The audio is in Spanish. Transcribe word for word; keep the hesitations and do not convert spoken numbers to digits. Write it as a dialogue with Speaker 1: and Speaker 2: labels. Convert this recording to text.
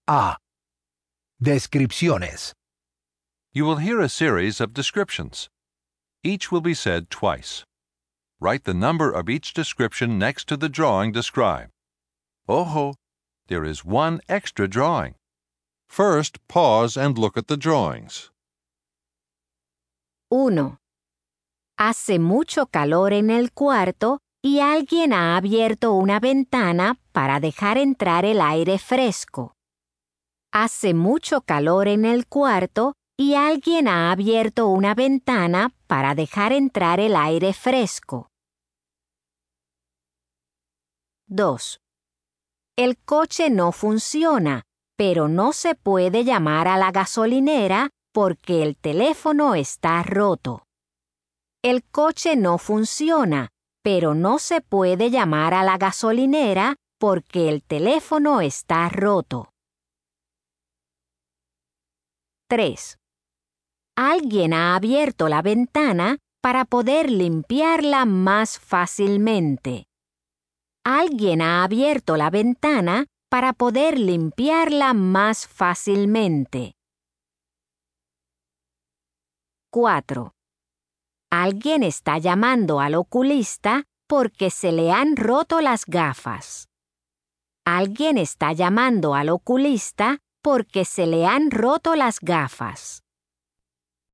Speaker 1: A. Descripciones.
Speaker 2: You will hear a series of descriptions. Each will be said twice. Write the number of each description next to the drawing described. Ojo! There is one extra drawing. First, pause and look at the drawings.
Speaker 3: uno. Hace mucho calor en el cuarto y alguien ha abierto una ventana para dejar entrar el aire fresco. Hace mucho calor en el cuarto y alguien ha abierto una ventana para dejar entrar el aire fresco. dos. El coche no funciona, pero no se puede llamar a la gasolinera porque el teléfono está roto. El coche no funciona, pero no se puede llamar a la gasolinera porque el teléfono está roto. tres. Alguien ha abierto la ventana para poder limpiarla más fácilmente. Alguien ha abierto la ventana para poder limpiarla más fácilmente. cuatro. Alguien está llamando al oculista porque se le han roto las gafas. Alguien está llamando al oculista porque se le han roto las gafas.